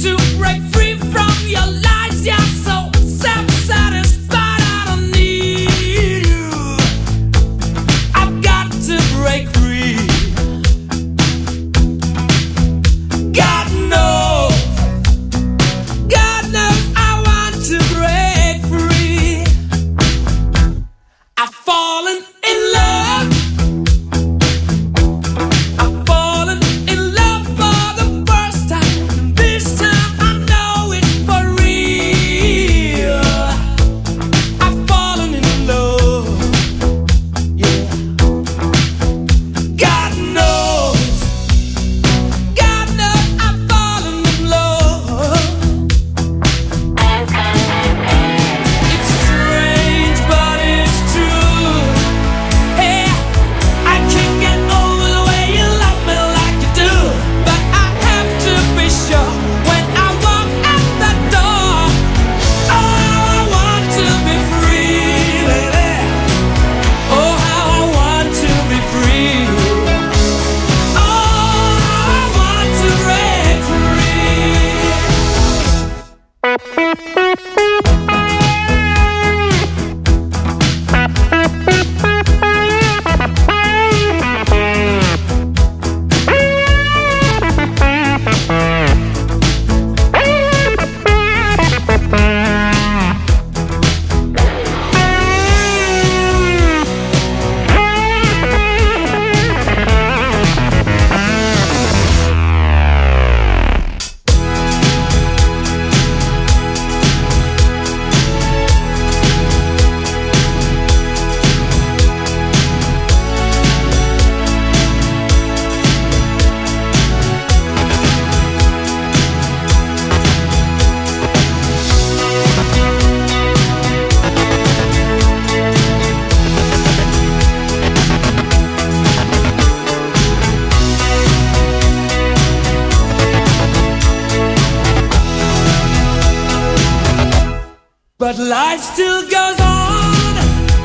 But life still goes on.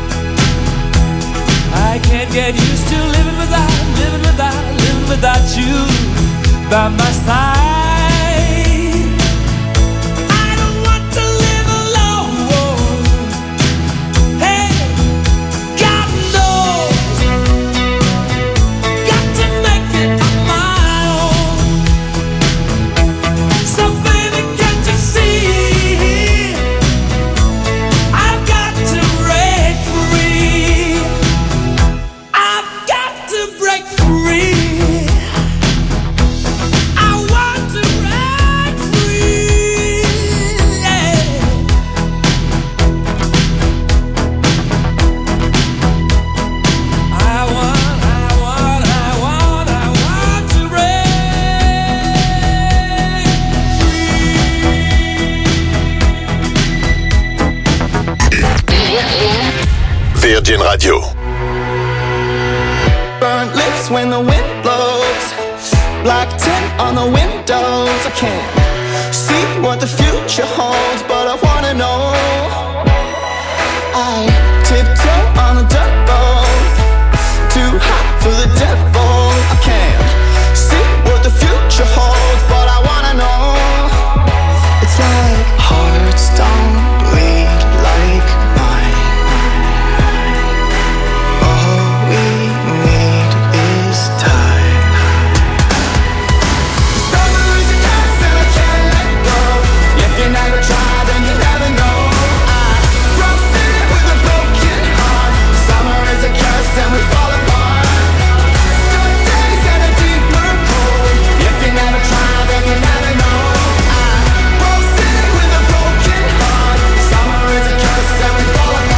I can't get used to living without you by my side. I don't want to live alone. Hey, God knows, got to make it on my own. So baby, can't you see? I've got to break free. I've got to break free. Virgin Radio. Burnt lips when the wind blows, black tint on the windows. I can't see what the future holds, but I wanna know. I tiptoe on a dirt road, too hot for the devil. I can't see what the future holds, but I wanna know. It's like hearts don't bleed like mine. All we need is time. Summer is a curse and I can't let go. If you never try, then you never know. I broke city with a broken heart. Summer is a curse and we fall apart. Dark days and a deeper cold. If you never try, then you never know. I broke city with a broken heart. Summer is a curse and we fall apart.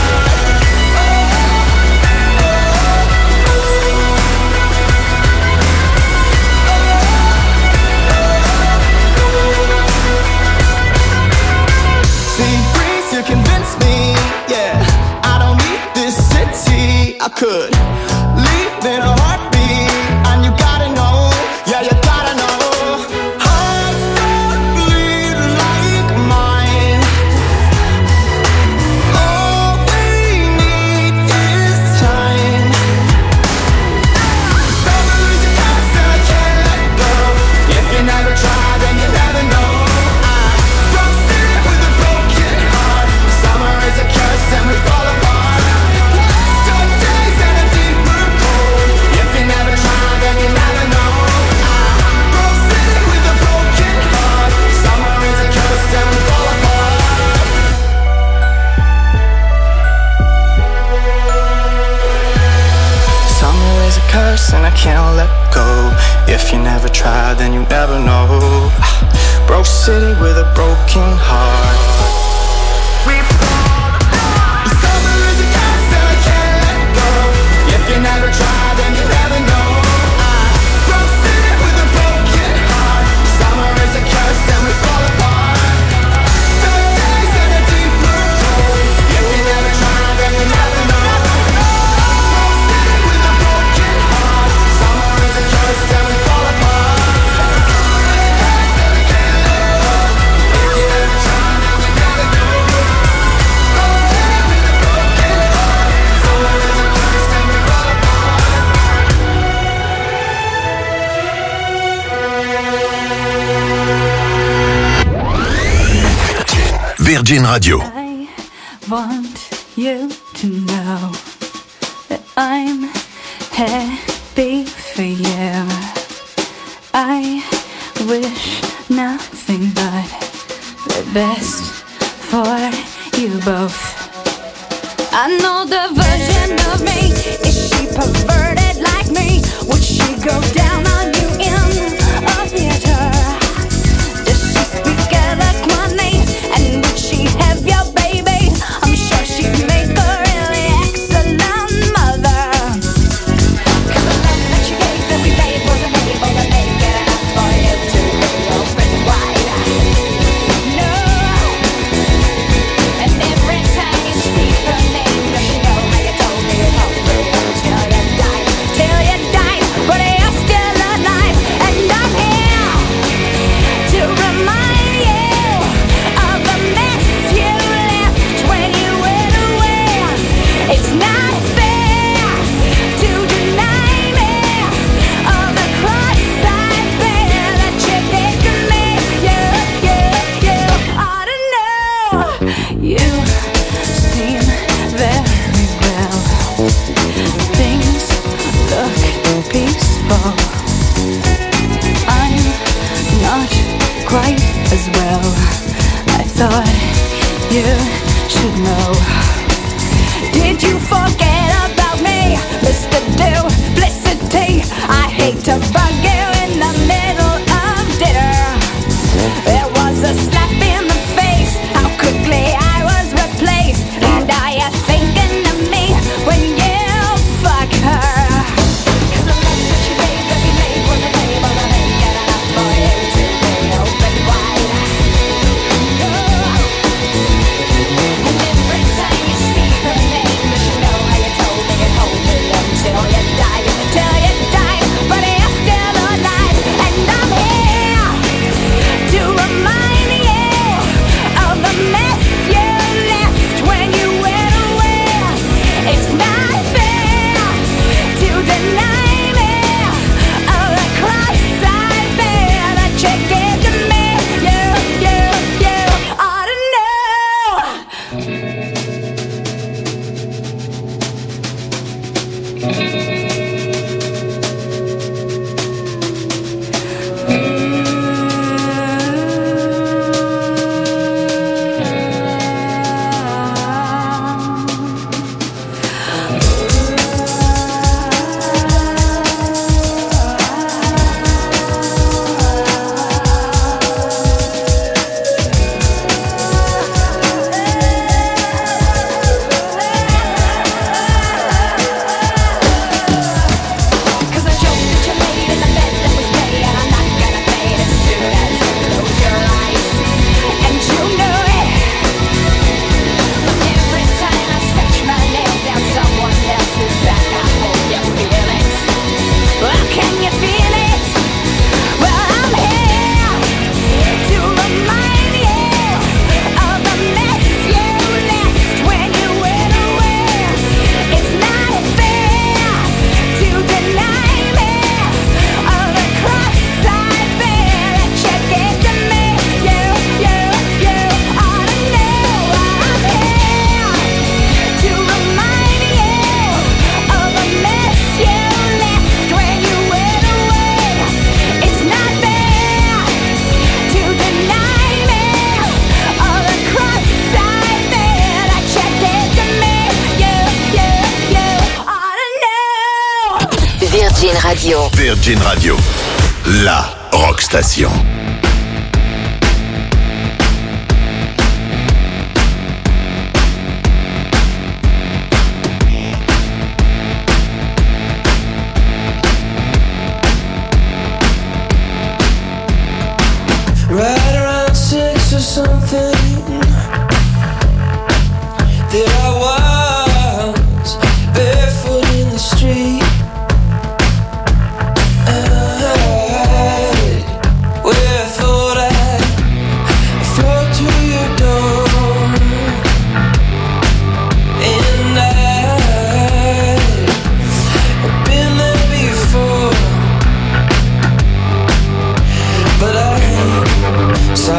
See, breeze, you convince me, yeah. I don't need this city. I could leave in a heartbeat, and you gotta know, yeah, you gotta know. Hearts don't bleed like mine. All we need is time. Summer is a curse and I can't let go. If you never try, then you never know. city with a broken heart. We fall apart. Summer is a curse and I can't let go. If you never try, then you never know. Broke city with a broken heart. Summer is a curse and we fall apart. Dark days and a deeper cold. If you never try, then you never know. Broke city with a broken heart. Summer is a curse and we fall apart. Virgin Radio. I want you to know that I'm happy for you. I wish nothing but the best for you both. I know the version of me. Is she perverted like me? Would she go down on you in a theater? Does she speak eloquently? And would she have your baby? I'm sure she'd make a really excellent mother. 'Cause the love that you gave every day wasn't able to make it enough for you to be open wide. No. And every time you speak her name, does she know how you told me you'd hold me till you died? Till you died, but you're still alive. And I'm here to remind you of the mess you left when you went away. It's not fair to deny me of the cross I bear that you did to me. You ought to know. You seem very well. Things look peaceful. I'm not quite as well. I thought you should know. Did you forget about me, Mr. Duplicity? I hate to bug you in the middle of dinner. There was a slap in the face, how quickly I was replaced. And are you thinking of me when you fuck her? 'Cause the love that you gave every day wasn't able to make it enough for you to be open wide. No. And every time you speak her name, does she know how you told me you'd hold me until you died? Till you died, but you're still alive. And I'm here to remind you of the mess you left when you went away. It's not fair to deny me of the cross I bear that you gave to me. You ought to know. Virgin Radio. Virgin Radio, la rock station. to something that I was barefoot in the street. Where I thought I'd float through your door, and I've been there before, but I ain't so.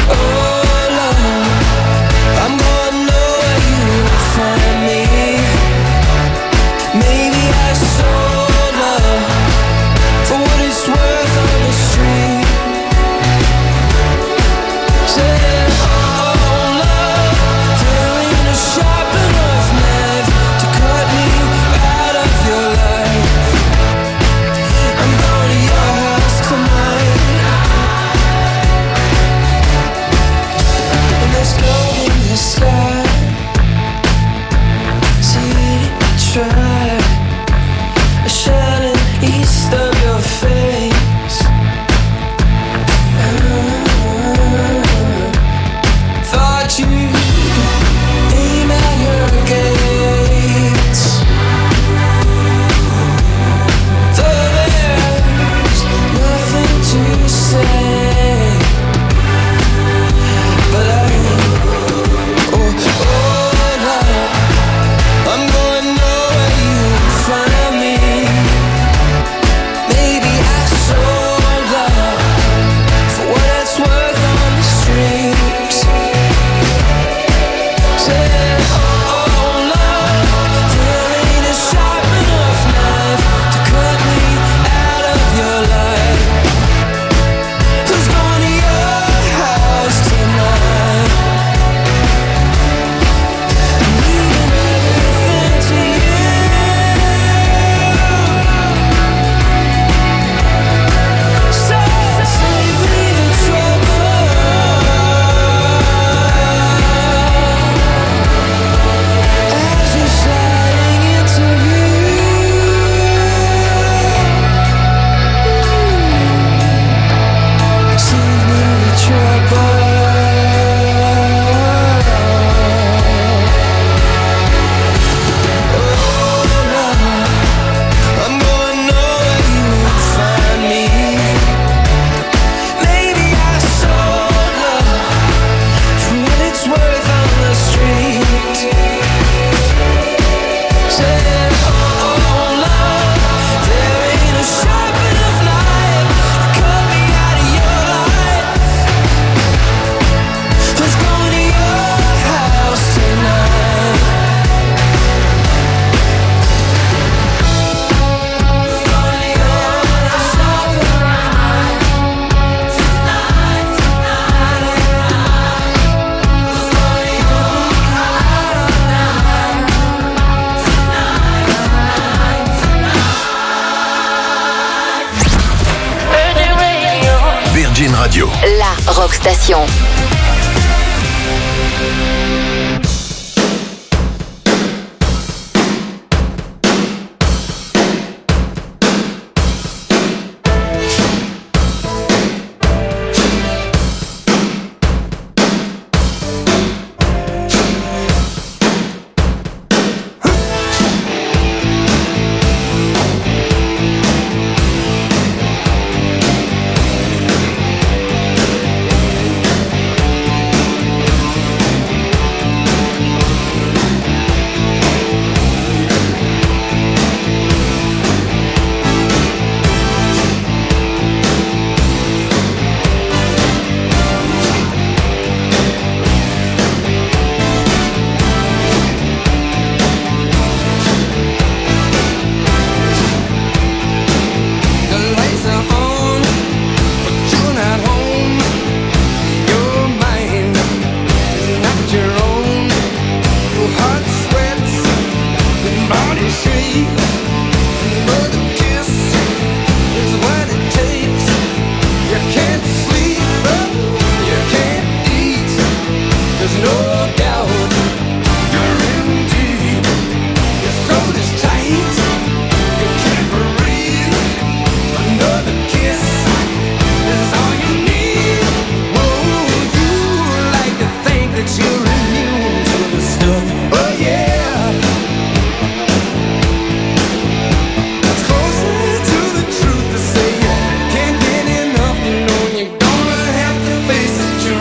La Rock Station.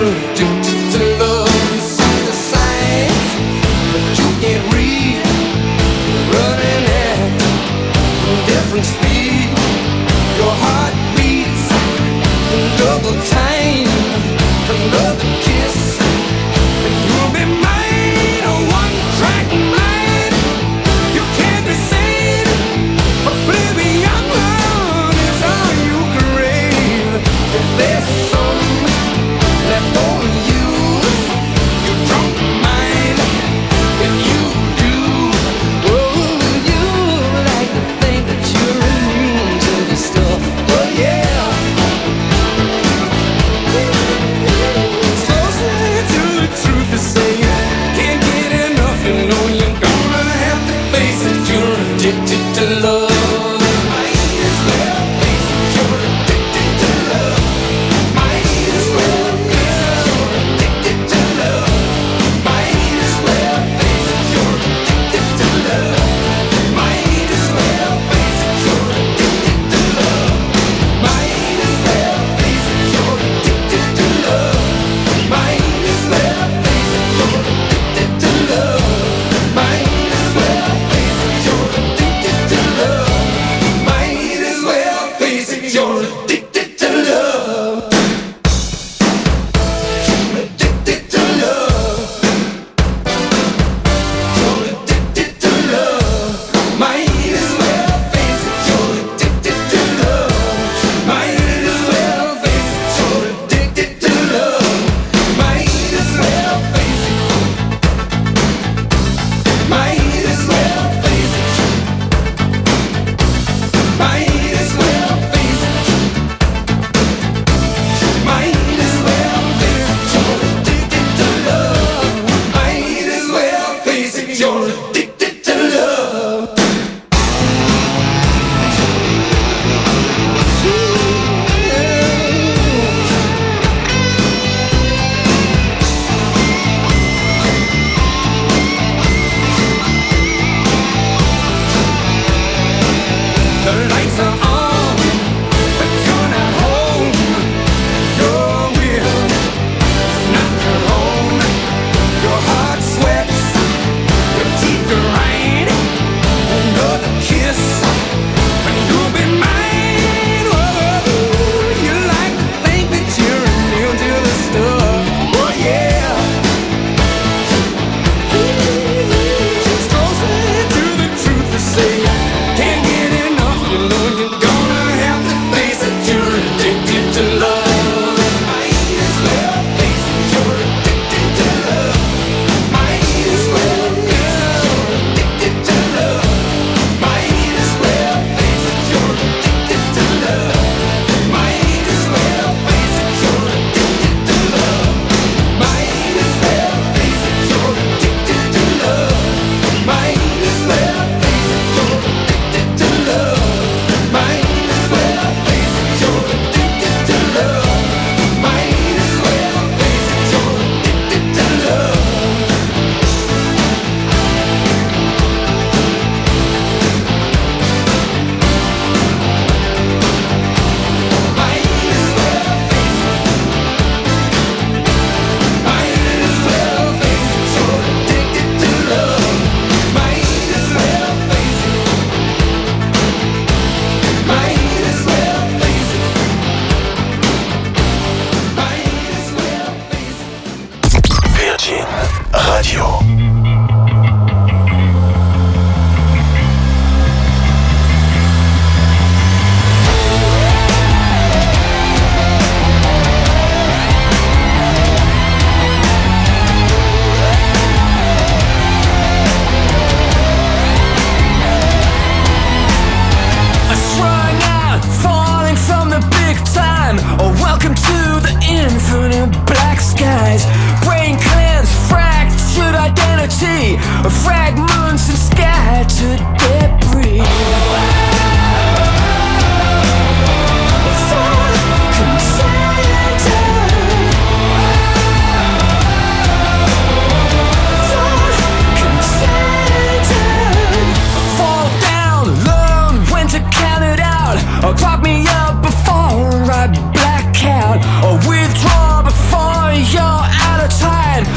you're addicted to love. You see the signs, but you can't read. Running at different speed. Your heart beats in double time. Another kiss, and you'll be mine. A one-track mind. You can't be sane. Oblivion is all you crave. If there's some left over you, you don't mind. If you do, oh, you like to think that you're immune to this stuff. Oh yeah. It's closer to the truth to say you can't get enough. You know you're gonna have to face it. You're addicted to love. Might as well face it. You're addicted to love. Might as well face it. You're addicted to love. Might as well face it. You're addicted to love. Might as well face it. You're addicted to love. Might as well face it. You're addicted to love. Might as well face it. You're addicted to love. Might as well face it. You're addicted to love. Might as well face it. You're addicted to love. You're addicted to love. You're addicted to love. Might as well face it. You're addicted to love. Might as well face it. You're addicted to love. Might as well face it. Might as well face it. Might as well face it. Might as well face it. You're addicted to love. Might as well face it. You're addicted to love. The lights are on, but you're not home. Your will is not your own. Your heart sweats, your teeth grind. Another kiss, and you'll be mine. Whoa, you like to think that you're immune to the stuff. Oh yeah. It's closer to the truth to say can't get enough. You know you're gonna have to face it. You're addicted to love. Might as well face it. You're addicted to love. Might as well face it. You're addicted to love. Might as well face it. You're addicted to love. Might as well face it. You're addicted to love. Might as well face it. You're addicted to love. Might as well face it. You're addicted to love. Might as well face it. You're addicted to love. Might as well face it. You're addicted to love. Might as well face it. Might as well face it. You're addicted to love. Might as well face it. Might as well face it. Might as well face it. Virgin Radio. Strung out, falling from the big time. Oh, welcome to the infinite black skies. Brain cleanse, fractured identity.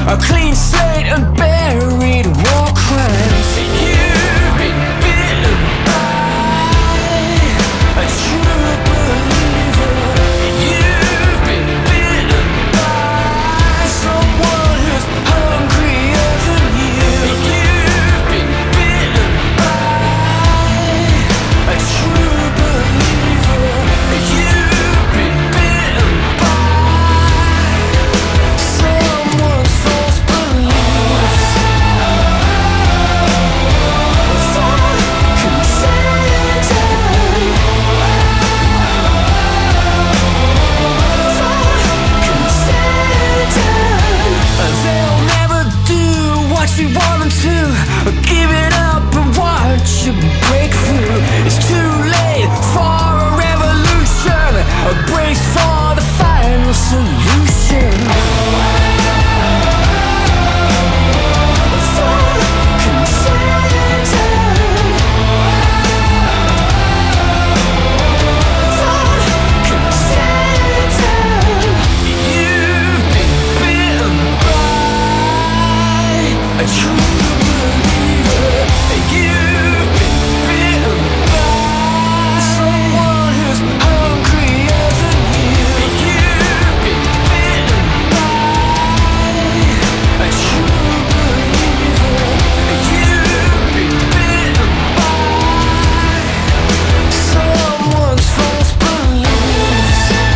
a clean slate and buried war crimes. You've been bitten by a true believer. You've been bitten by someone who's hungrier than you. You've been bitten by a true believer. You've been bitten by someone's false beliefs. They'll never do what we want them to. Give it up and watch you break through. It's too late for a revolution. Brace for the final solution. You've been bitten by a true believer. You've been bitten by someone who's hungrier than you. You've been bitten by a true believer. You've been bitten by someone's false beliefs.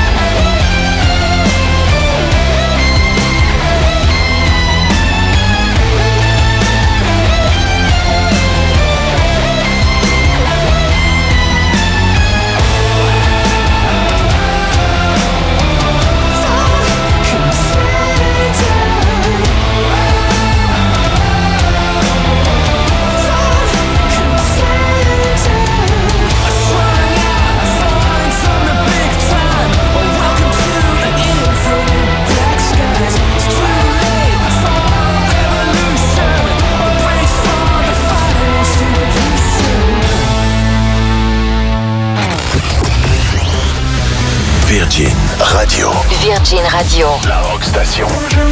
Virgin Radio. Virgin Radio. La Rock Station.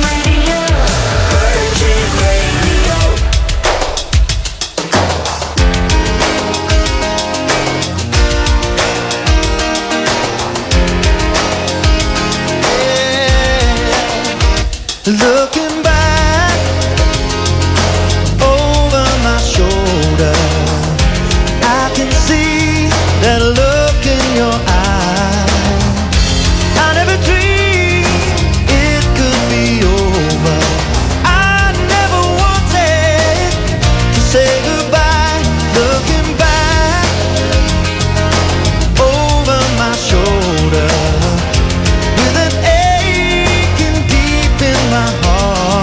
Looking back over my shoulder, I can see that look in your eye. I never dreamed it could be over. I never wanted to say goodbye. Looking back over my shoulder, with an aching deep in my heart.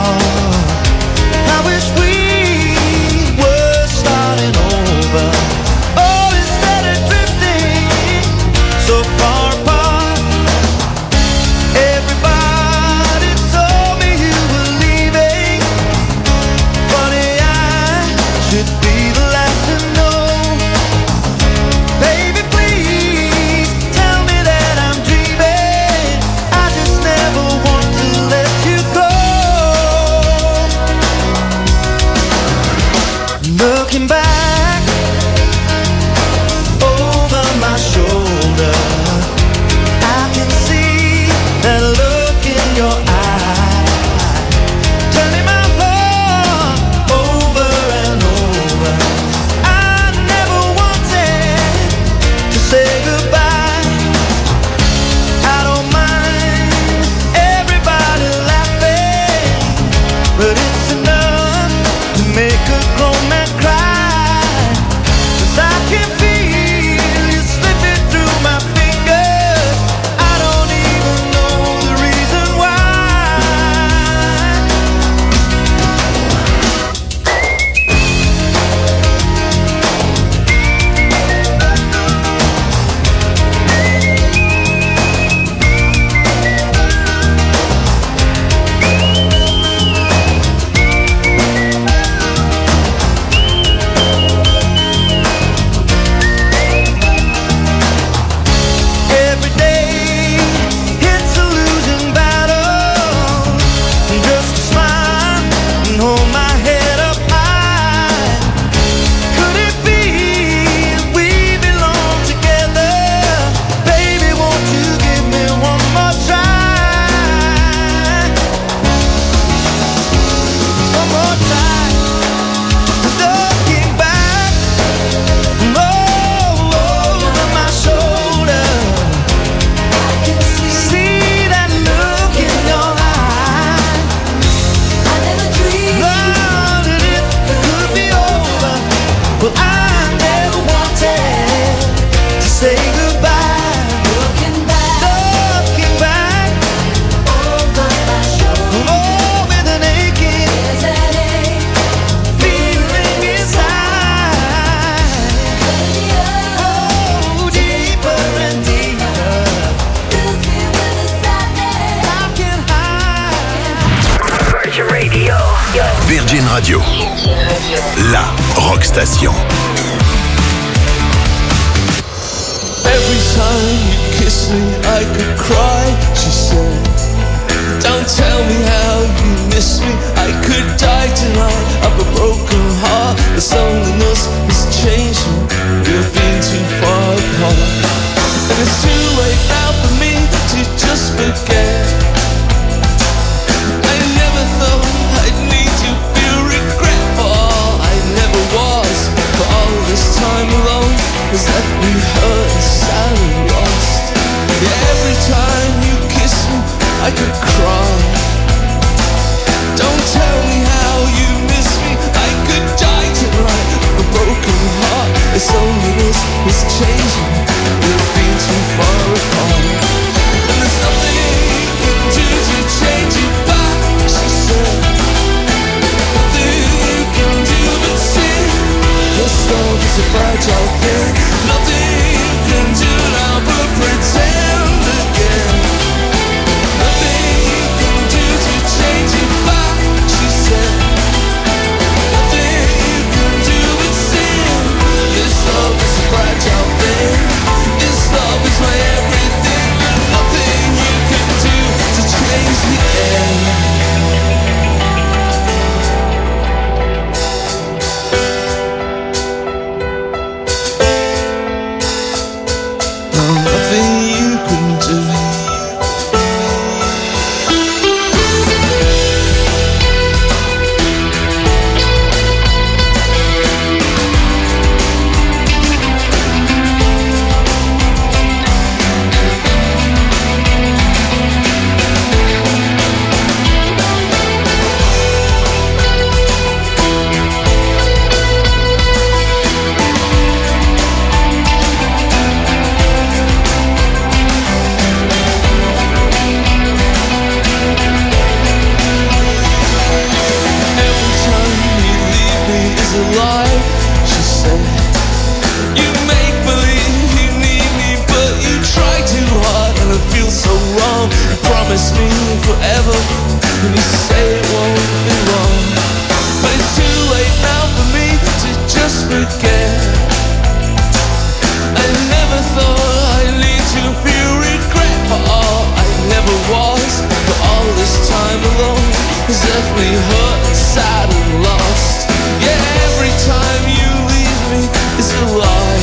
Virgin Radio. La rock station. Every time you kiss me, I could cry, she said. Don't tell me how you miss me, I could die tonight of a broken heart. The loneliness has changed me, we've been too far apart. And it's too late now for me to just forget. I never thought I'd need to feel regret for all I never was. For all this time alone has left me hurt and sad and lost. Yeah, every time you kiss me, I could cry. Don't tell me how you miss me, I could die tonight. A broken heart, this loneliness is changing. We've been too far apart, and there's nothing you can do to change it back, she said. Nothing you can do but sin. This love is a fragile thing. Nothing you can do now but pretend again. Nothing you can do to change it back, she said. Nothing you can do but sin. This love is a fragile thing. This love is my everything. And nothing you can do to change the end. Nothing you can do. Every time you leave me is a lie, she said. You make believe you need me, but you try too hard and it feels so wrong. You promise me forever, and you say it won't be long. But it's too late now for me to just forget. I never thought I'd need to feel regret for all I never was. But all this time alone has left me hurt and sad and lost. Yeah, every time you leave me is a lie.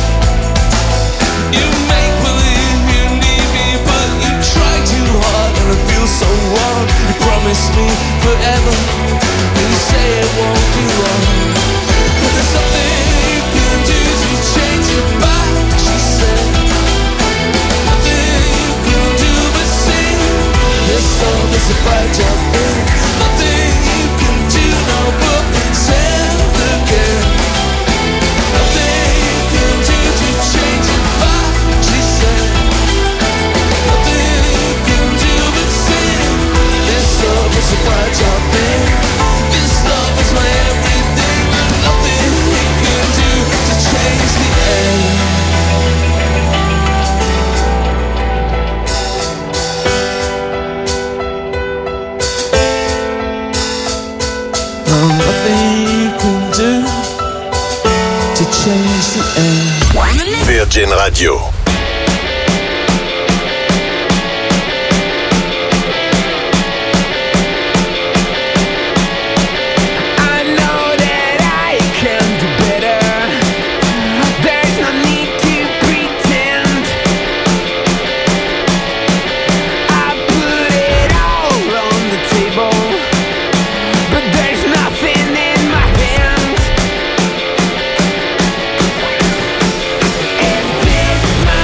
You make believe you need me, but you try too hard and it feels so wrong. You promise me forever, and you say it won't be long. But there's nothing you can do to change it back, she said. Nothing you can do but sing. This love is a fragile thing. Nothing you can do now but pretend again. Nothing you can do to change it back, she said. Nothing you can do but sing. This love is a fragile thing. This love is my everything. And nothing you can do to change the end. Nothing you can do to change the end. Virgin Radio. I know that I can do better. There's no need to pretend. I put it all on the table, but there's nothing in my hands. If this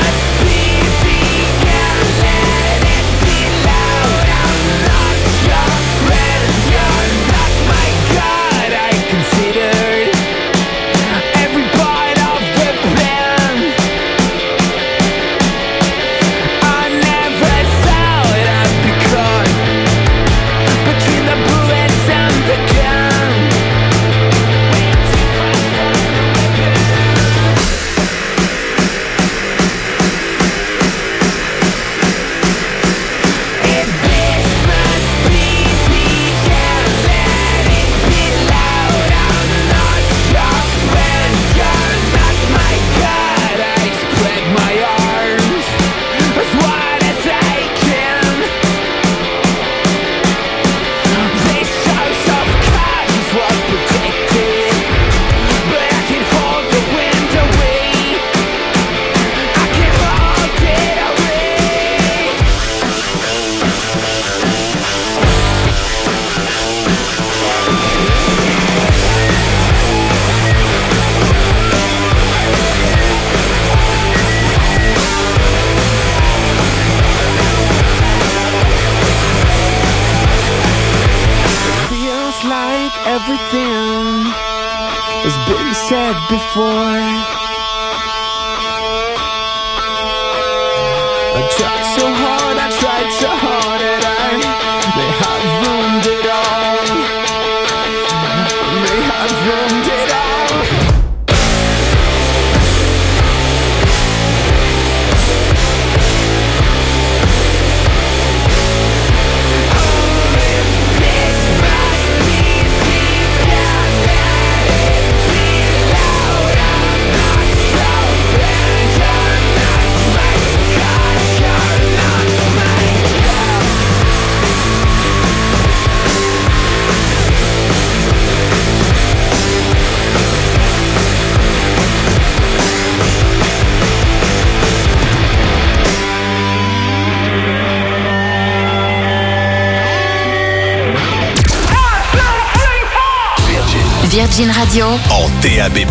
Everything has been said before. I tried so hard and I may have ruined it all. May have ruined it all. Virgin Radio en DAB+.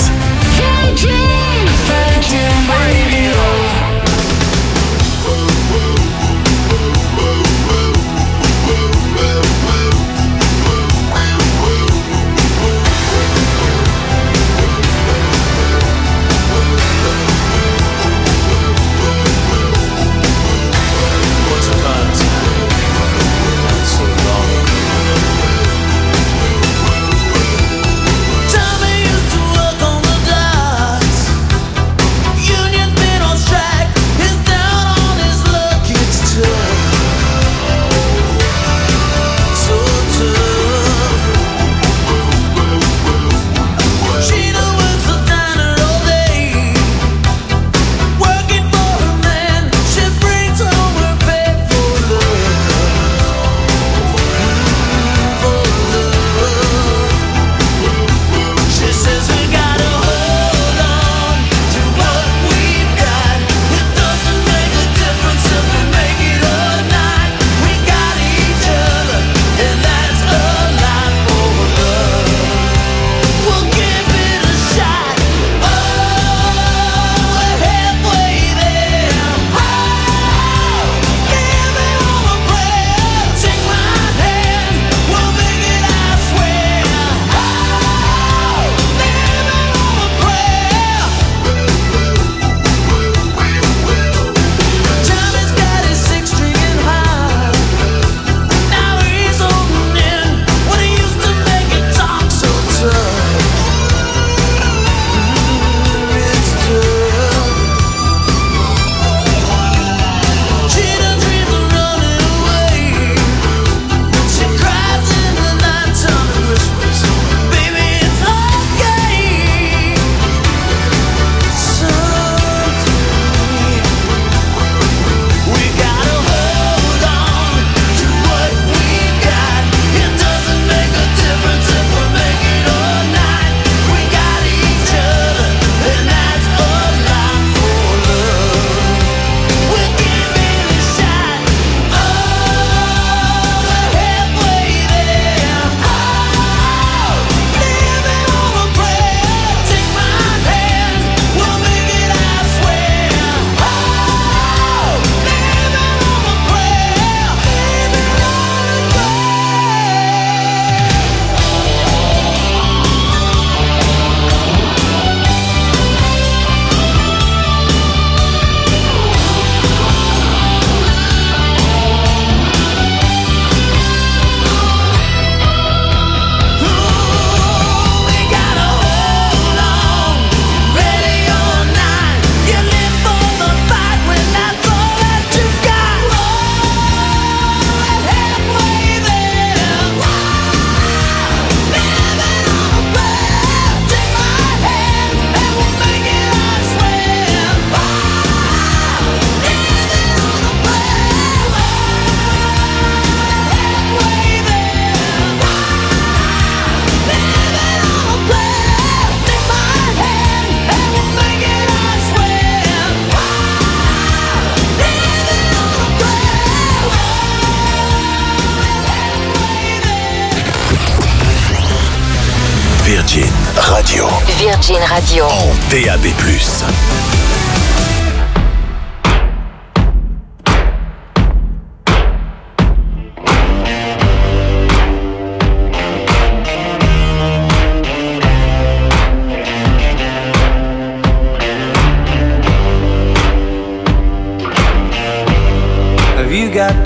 Virgin Radio. Virgin Radio. En DAB+.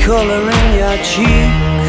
color in your cheeks?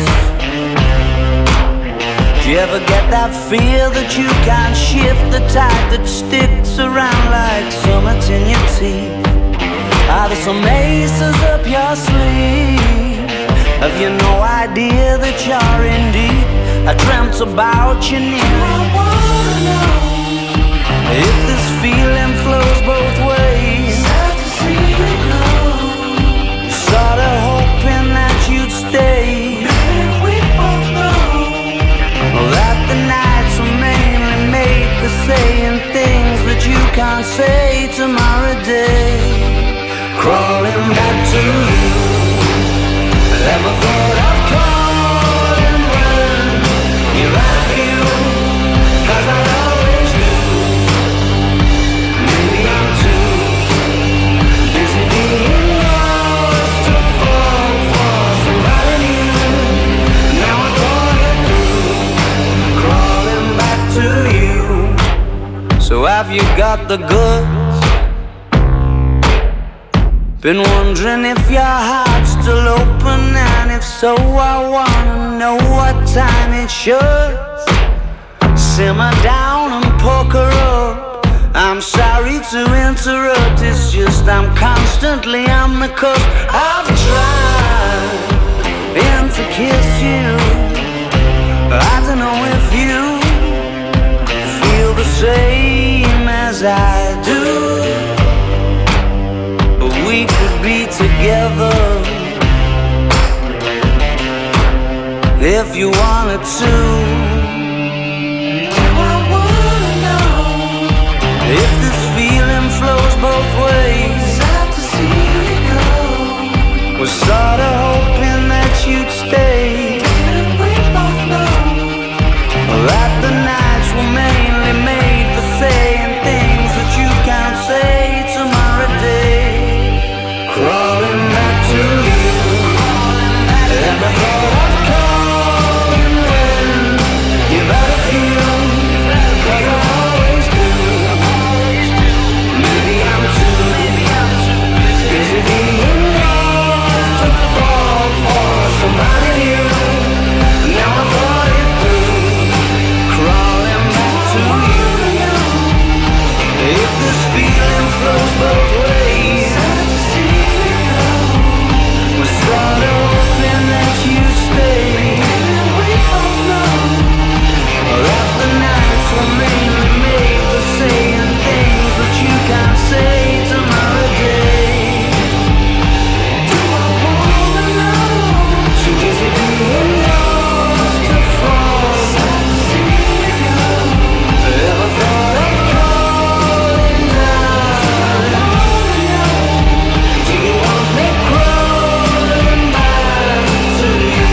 Do you ever get that feel that you can't shift, the tide that sticks around like summits in your teeth? Are there some aces up your sleeve? Have you no idea that you're in deep? I dreamt about you nearly. I wanna know if this feeling flows both ways. Sad to see you go. Sorta hoping that you'd stay. Maybe we both know that the nights were mainly made for saying things that you can't say tomorrow day. Crawling back to you. Ever thought of calling when you're out of you? 'Cause I always do. Maybe I'm too busy being lost to fall for somebody new. Now I thought it through, crawling back to you. So have you got the goods? Been wondering if your heart's still open, and if so, I wanna know what time it should. Simmer down and poker up. I'm sorry to interrupt, it's just I'm constantly on the cusp. I've tried and to kiss you. I don't know if you feel the same as I do. We could be together if you wanted to. I wanna know if this feeling flows both ways. Sad to see you go. Was sorta hoping that you'd stay. And we both know that the nights were mainly made for saying things that you can't say tomorrow day. Crawling back to you. Ever thought of calling when you've had a few? 'Cause I always do. Maybe I'm too busy being lost to fall for somebody new. Now I thought it through, crawling back to you. If this feeling flows both ways, sorta hoping that you'd stay. We both know that the nights were mainly made for saying things that you can't say tomorrow day. Do I wanna know? Too busy being lost to fall. Sad to see you go. Ever thought of calling down? Do you want me crawling back to you?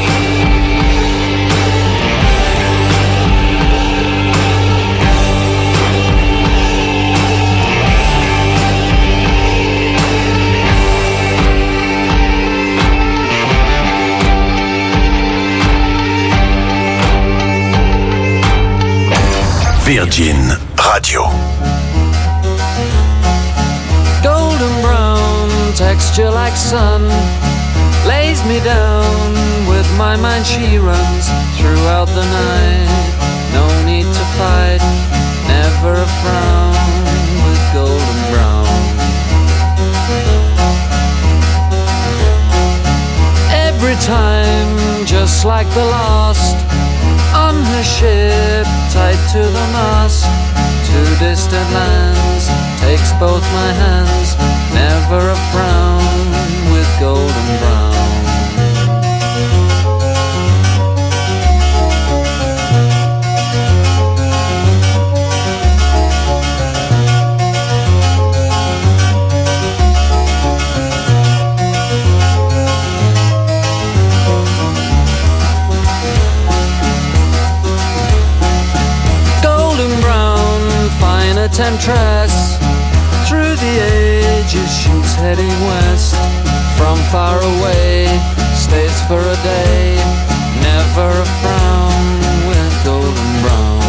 Virgin Radio. Golden brown texture like sun lays me down. With my mind she runs throughout the night. No need to fight, never a frown with golden brown. Every time, just like the last, on her ship, tied to the mast, to distant lands, takes both my hands, never a frown with golden brown. Temptress, through the ages she's heading west. From far away, stays for a day, never a frown with golden brown.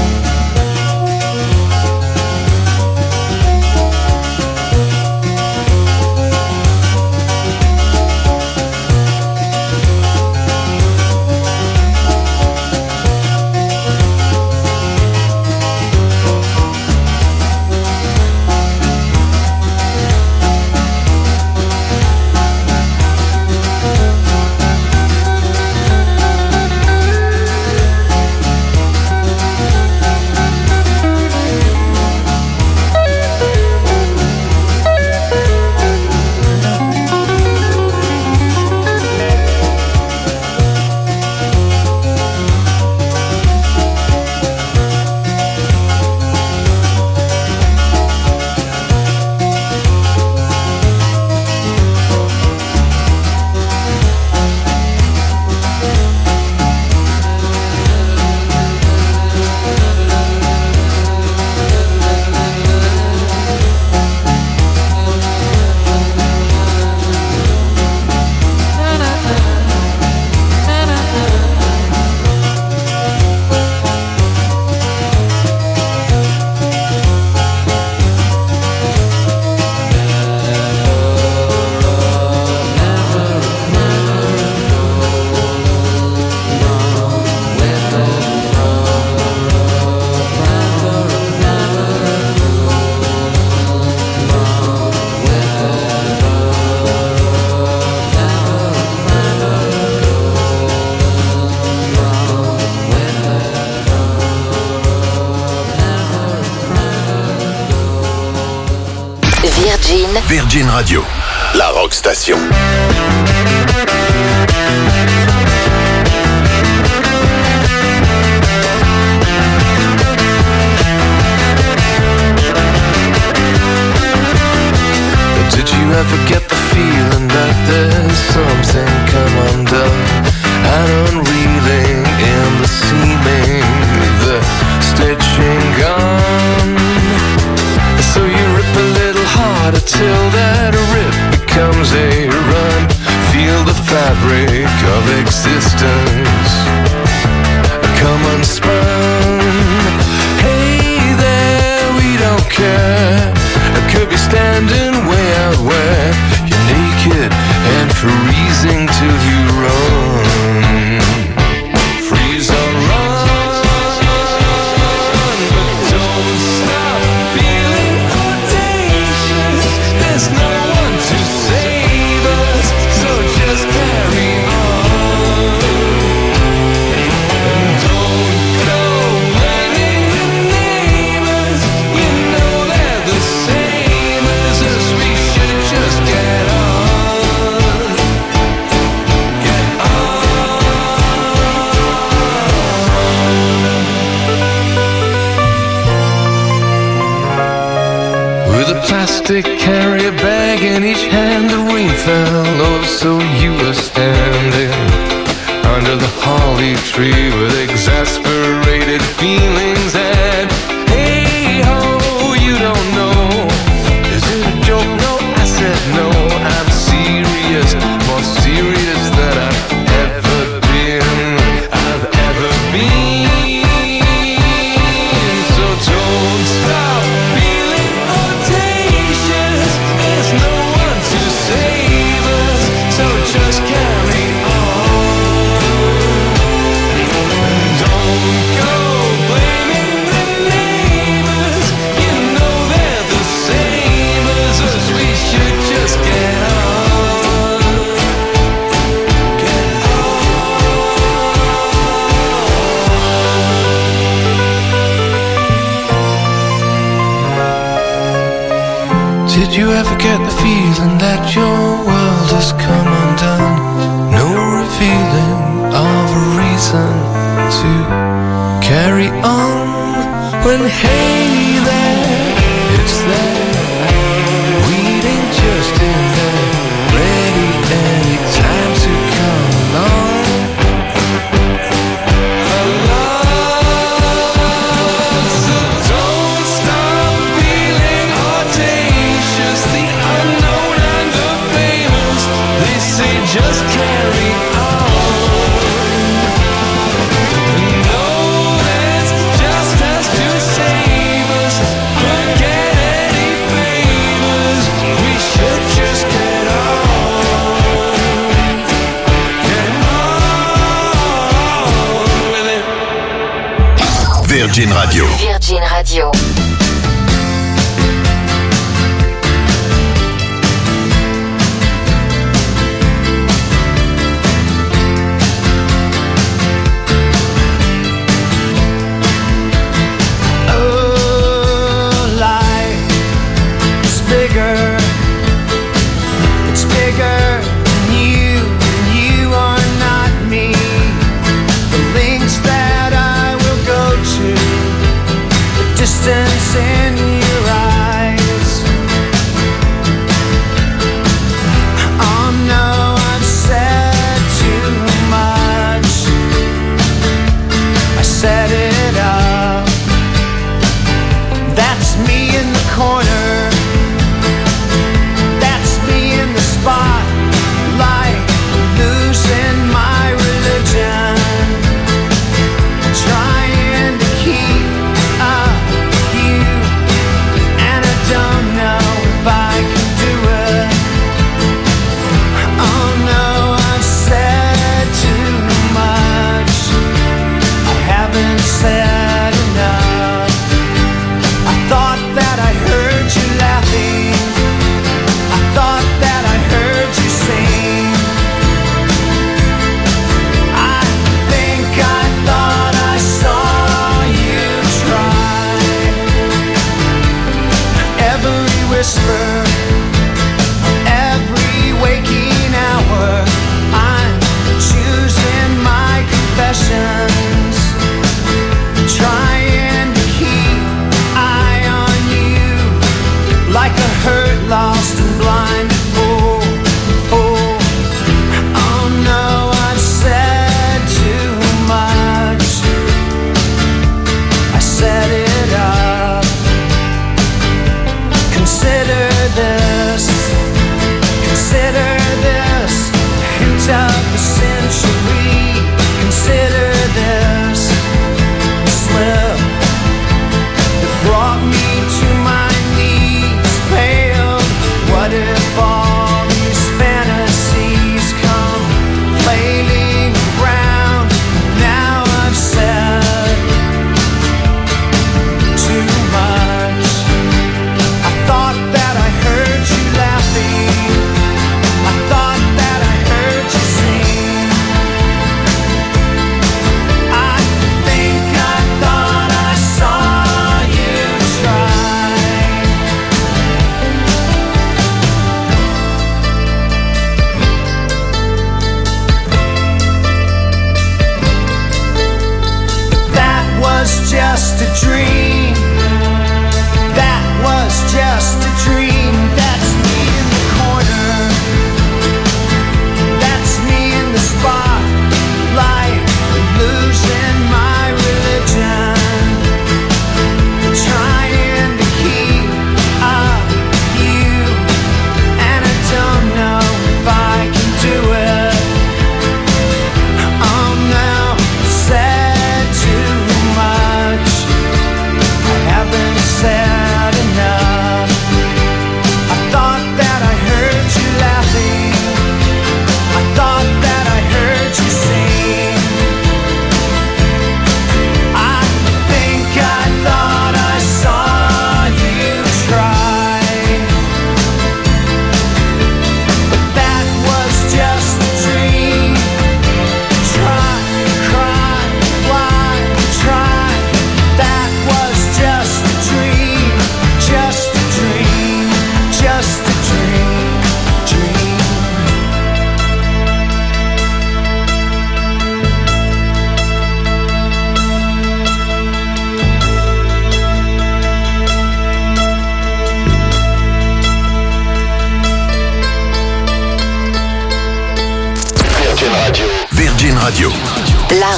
Virgin Radio, la rock station. Did you ever get the feeling that there's something come undone and unreeling in the seaming, the stitching gone? So you rip a little harder till that rip becomes a run. Feel the fabric of existence come unspun. Hey there, we don't care. I could be standing way out where you're naked and freezing till you run. Freeze or run, but don't stop feeling audacious. There's no one to save us, so just carry on. And don't go blaming the neighbors. You know they're the same as us. We should just get on. Get on. With a plastic carrier bag in each hand, the rain fell. Oh, so you were standing under the holly tree with exasperated feelings. And hey ho, you don't know. Is it a joke? No, I said no. I'm serious, more serious than I've ever been. I've ever been. So don't stop feeling audacious. There's no one to save us, so just carry on. Don't go blaming the neighbors. You know they're the same as us. We should just get on. Get on. Did you ever get the feeling that your world has come undone? No revealing of a reason to carry on. When hey there, it's there, waiting just in there, ready any time to come along. So don't stop feeling audacious. The unknown and the famous, they say just carry on. No, that's just us to save us. Forget any favors. We should just get on. Get on with it. Virgin Radio. Virgin Radio. Oh, life is bigger. It's bigger than you, and you are not me. The links that I will go to, the distance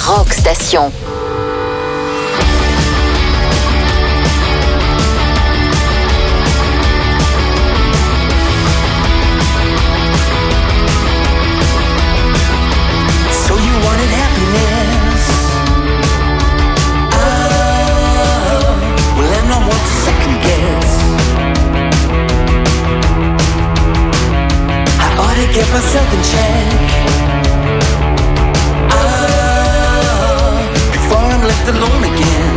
Rock Station. So you wanted happiness? Oh, well I'm not one to second guess. I ought to get myself in check. I'm left alone again.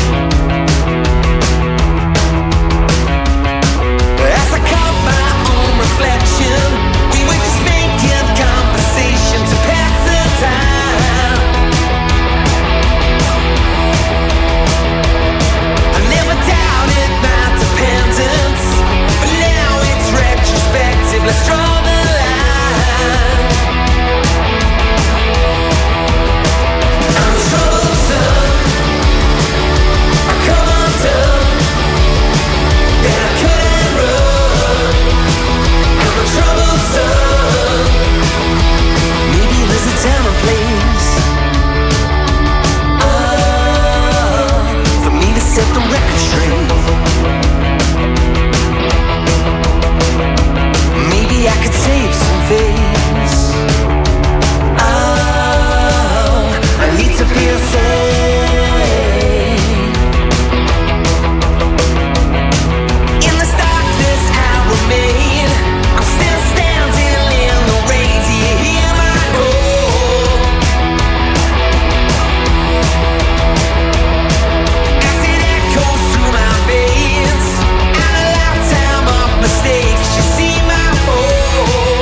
As I caught my own reflection, we were just making conversation to pass the time. I never doubted my dependence, but now it's retrospective. Let's draw the line. I'm troublesome. Set the record straight. Maybe I could save some face. Oh, I need to feel safe. In this darkness I remain. I'm still standing in the rain. Do you hear my call? Mistakes, you see my fall.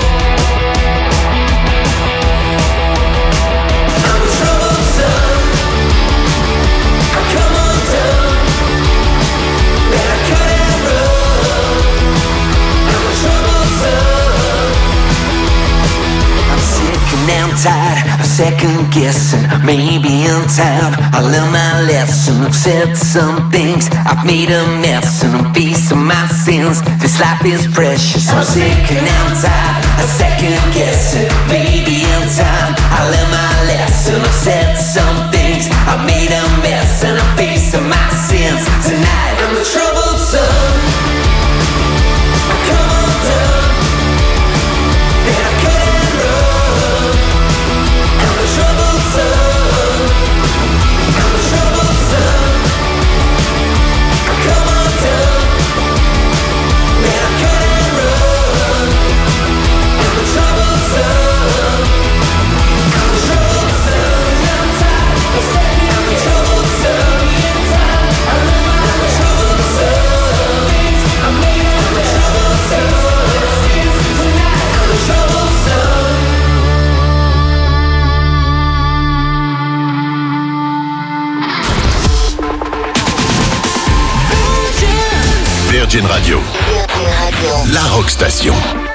I'm troublesome. I come undone. Then I cut and run. I'm troublesome. I'm sick and I'm tired of second guessing. Maybe in time I'll learn my lesson. I've said some things, I've made a mess, and I'm facing my sins. This life is precious. I'm sick and I'm tired of second guessing. Maybe in time I'll learn my lesson. I've said some things, I've made a mess, and I'm facing my sins. Tonight I'm the troublesome. I come undone. Then I cut and run. I'm the troublesome. I'm the troublesome. I come undone. Then I cut and run. I'm the troublesome. I'm the troublesome. I'm tired of staying. I'm the troublesome. In time, I'm the troublesome. I'm made of the troublesome. Tonight, I'm the troublesome. Virgin Radio. La Rock Station.